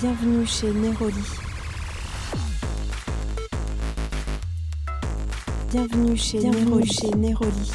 Bienvenue chez Neroli. Bienvenue chez Neroli.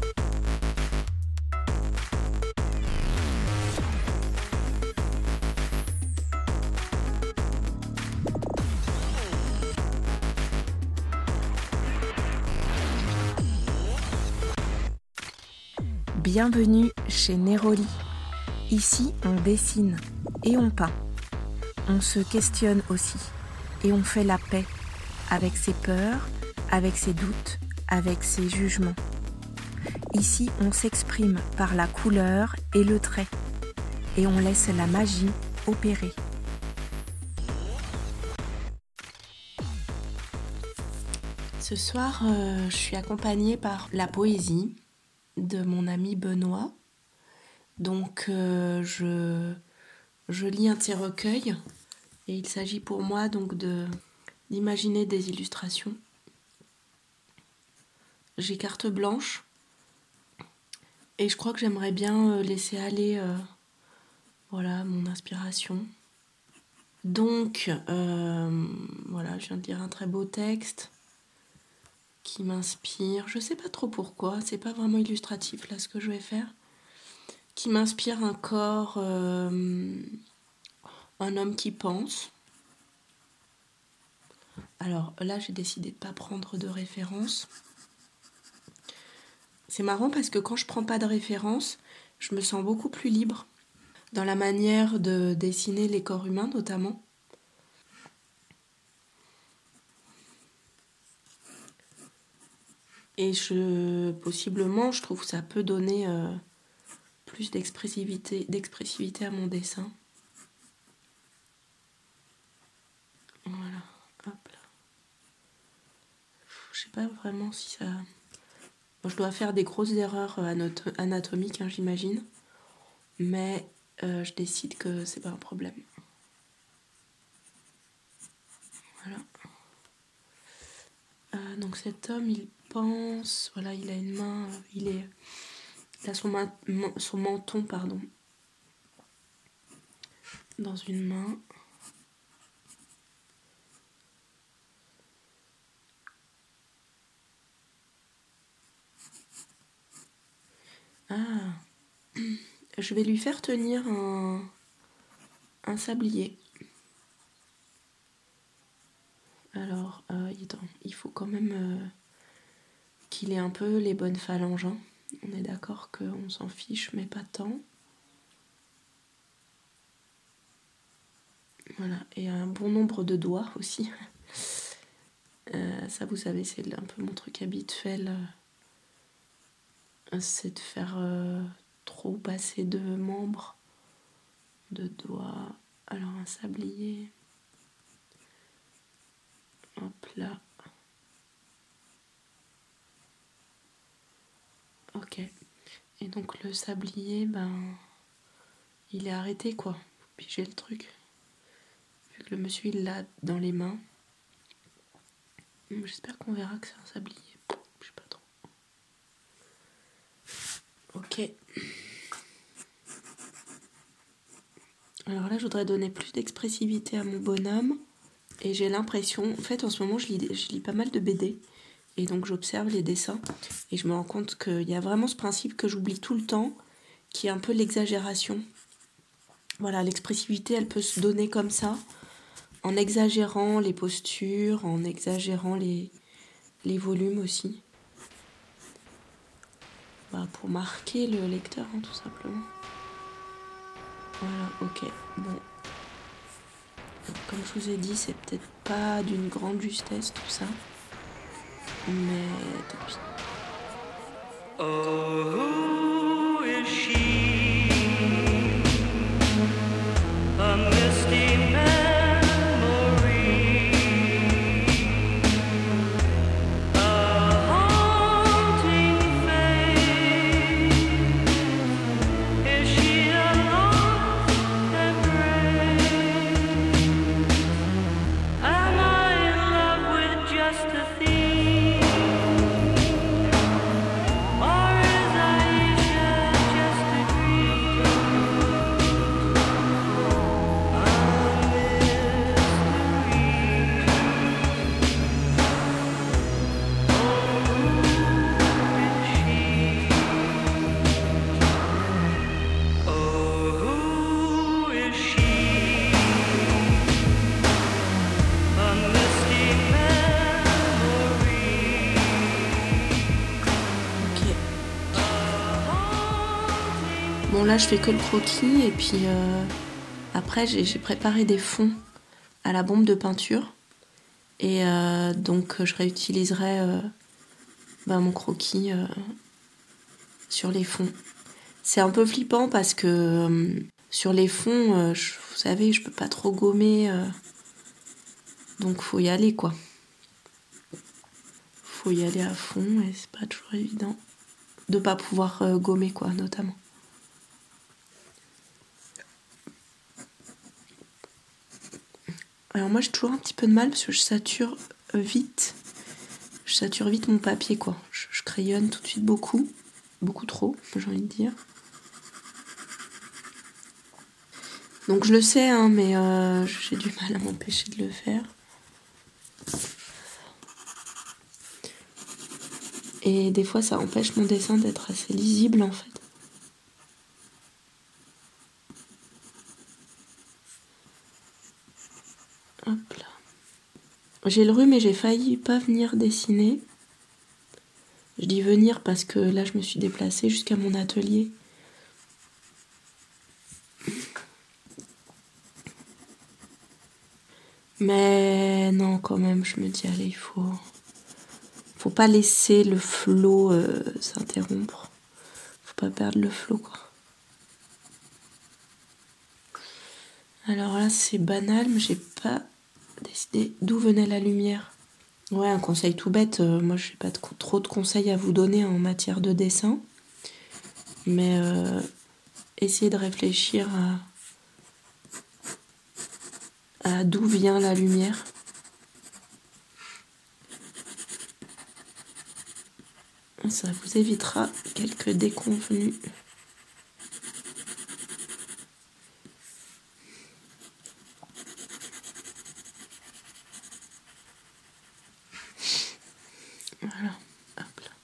Bienvenue chez Neroli. Ici, on dessine et on peint. On se questionne aussi et on fait la paix avec ses peurs, avec ses doutes, avec ses jugements. Ici, on s'exprime par la couleur et le trait et on laisse la magie opérer. Ce soir, je suis accompagnée par la poésie de mon ami Benoît. Donc, je lis un de ses recueils et il s'agit pour moi donc d'imaginer des illustrations. J'ai carte blanche et je crois que j'aimerais bien laisser aller mon inspiration. Donc, je viens de lire un très beau texte qui m'inspire. Je sais pas trop pourquoi, c'est pas vraiment illustratif là ce que je vais faire. Qui m'inspire un corps, un homme qui pense. Alors là, j'ai décidé de ne pas prendre de référence. C'est marrant parce que quand je ne prends pas de référence, je me sens beaucoup plus libre dans la manière de dessiner les corps humains notamment. Et possiblement, je trouve que ça peut donner plus d'expressivité à mon dessin. Voilà, hop là. Je sais pas vraiment si ça... Bon, je dois faire des grosses erreurs anatomiques, j'imagine. Mais je décide que c'est pas un problème. Voilà. Donc cet homme, il pense... Voilà, il a une main... Il a son menton, dans une main. Ah, je vais lui faire tenir un sablier. Alors, il faut quand même qu'il ait un peu les bonnes phalanges. Hein. On est d'accord qu'on s'en fiche, mais pas tant. Voilà, et un bon nombre de doigts aussi. Ça, vous savez, c'est un peu mon truc habituel. C'est de faire trop passer de membres, de doigts. Alors, un sablier. Hop là. Ok. Et donc, le sablier, il est arrêté, quoi. Faut piger le truc. Vu que le monsieur, il l'a dans les mains. J'espère qu'on verra que c'est un sablier. Je sais pas trop. Ok. Alors là, je voudrais donner plus d'expressivité à mon bonhomme. Et j'ai l'impression... En fait, en ce moment, je lis pas mal de BD. Et donc, j'observe les dessins. Et je me rends compte qu'il y a vraiment ce principe que j'oublie tout le temps, qui est un peu l'exagération. Voilà, l'expressivité, elle peut se donner comme ça, en exagérant les postures, en exagérant les volumes aussi. Pour marquer le lecteur, tout simplement. Voilà, ok. Bon. Comme je vous ai dit, c'est peut-être pas d'une grande justesse tout ça. Mais tant pis. Oh, who is she? A misty memory, a haunting face. Is she a lost embrace? Am I in love with just a thief? Or is I Bon, là, je fais que le croquis et puis après, j'ai préparé des fonds à la bombe de peinture et donc je réutiliserai mon croquis sur les fonds. C'est un peu flippant parce que sur les fonds, vous savez, je peux pas trop gommer, donc faut y aller quoi. Faut y aller à fond et c'est pas toujours évident de pas pouvoir gommer quoi, notamment. Alors moi j'ai toujours un petit peu de mal parce que je sature vite. Je sature vite mon papier quoi. Je crayonne tout de suite beaucoup trop, j'ai envie de dire. Donc je le sais, hein, mais j'ai du mal à m'empêcher de le faire. Et des fois ça empêche mon dessin d'être assez lisible en fait. Hop là. J'ai le rhume et j'ai failli pas venir dessiner. Je dis venir parce que là je me suis déplacée jusqu'à mon atelier. Mais non, quand même, je me dis, allez, il faut pas laisser le flow s'interrompre. Faut pas perdre le flow, quoi. Alors là, c'est banal, mais j'ai pas décidé d'où venait la lumière. Ouais, un conseil tout bête. Moi, j'ai pas trop de conseils à vous donner en matière de dessin. Mais essayez de réfléchir à d'où vient la lumière. Ça vous évitera quelques déconvenus. Voilà, hop là.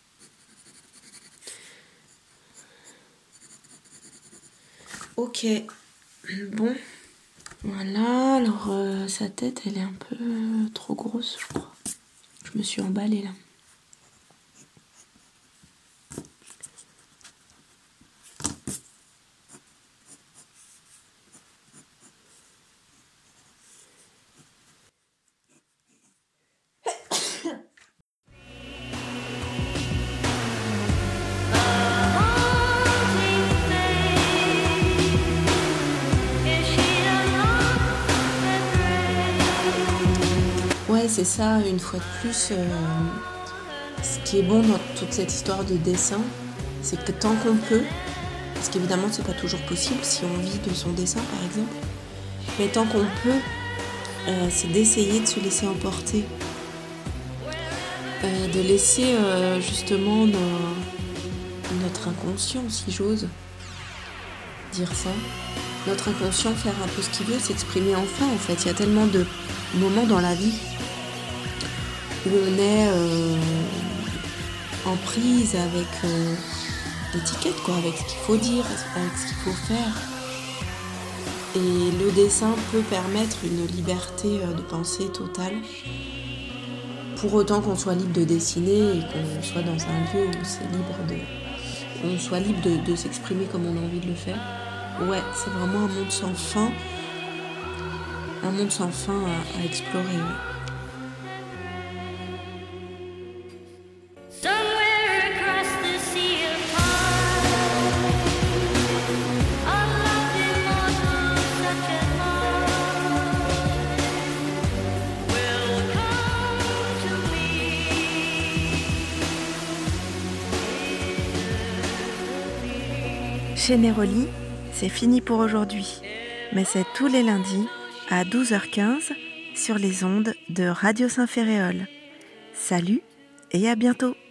Ok, bon. Voilà, alors sa tête, elle est un peu trop grosse, je crois. Je me suis emballée là. Ouais, c'est ça, une fois de plus. Ce qui est bon dans toute cette histoire de dessin, c'est que tant qu'on peut, parce qu'évidemment c'est pas toujours possible si on vit de son dessin par exemple, mais tant qu'on peut, c'est d'essayer de se laisser emporter, de laisser justement notre inconscient, si j'ose dire ça, notre inconscient faire un peu ce qu'il veut, s'exprimer enfin en fait. Il y a tellement de moments dans la vie où on est en prise avec l'étiquette, quoi, avec ce qu'il faut dire, avec ce qu'il faut faire. Et le dessin peut permettre une liberté de pensée totale, pour autant qu'on soit libre de dessiner et qu'on soit dans un lieu où c'est on soit libre de s'exprimer comme on a envie de le faire. Ouais, c'est vraiment un monde sans fin, à explorer. Ouais. Chez Neroli, c'est fini pour aujourd'hui, mais c'est tous les lundis à 12h15 sur les ondes de Radio Saint-Ferréol. Salut et à bientôt!